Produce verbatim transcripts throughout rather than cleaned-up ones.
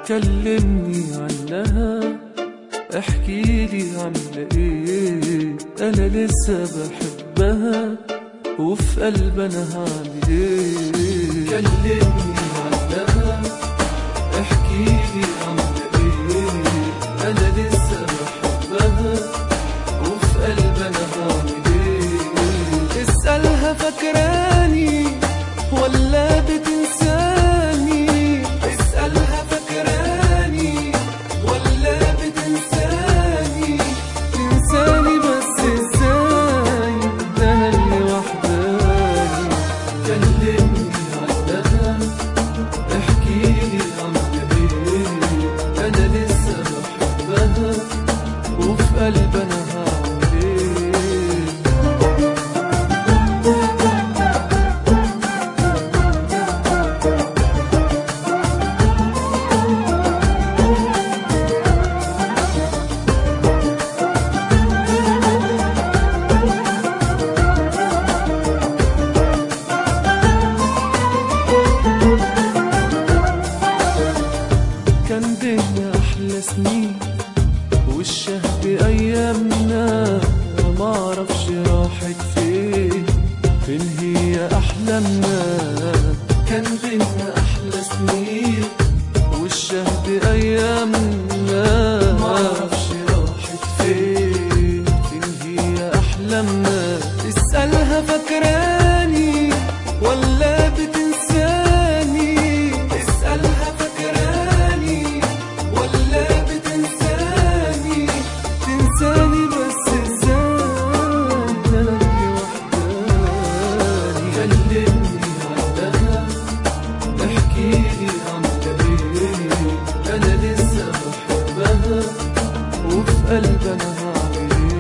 كلمني عنها، احكيلي عاملة ايه، انا لسه بحبها وفي قلبي انا هعمل ايه. كلمني عنها، احكيلي عاملة ايه، انا لسه بحبها وفي قلبي انا هعمل ايه. اسألها فاكراني ولا بتنساني، اسألها فاكراني ولا بتنساني، تنساني بس ازاي ده انا اللي وحداني. كلمني عنها، احكيلي عاملة ايه، انا لسه بحبها وفي قلبي انا هعمل ايه. كان بينا أحلى سنين والشهد أيامنا، معرفش راحت فين، فين هي أحلامنا. كان بينا أحلى سنين والشهد أيامنا، معرفش راحت فين، فين هي أحلامنا. اسألها فاكراني ولا بتنساني، اسألها فاكراني ولا بتنساني، تنساني بس ازاي ده انا اللي وحداني. كلمني عنها، احكيلي عاملة ايه، انا لسه بحبها وفي قلبي انا هعمل ايه.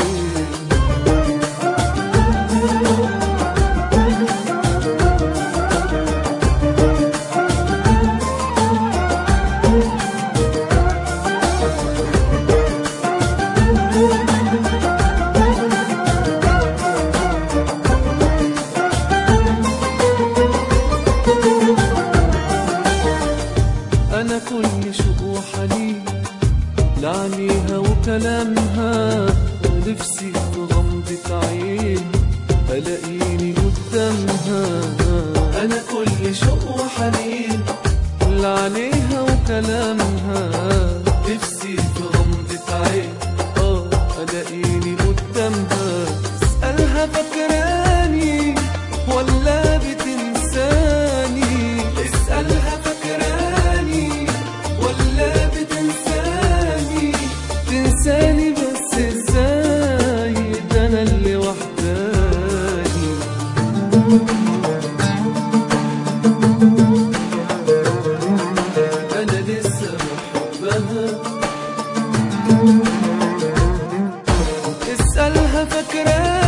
أنا كل شوق وحنين لعينيها وكلامها، نفسي في غمضة عين ألاقيني قدامها. أنا كل شوق وحنين لعينيها وكلامها، نفسي في غمضة عين آه ألاقيني قدامها. اسألها فاكراني ولا بتنساني، اسألها فاكراني ولا بتنساني، تنساني بس ازاي ده انا اللي وحداني. انا لسه بحبها، اسألها فاكراني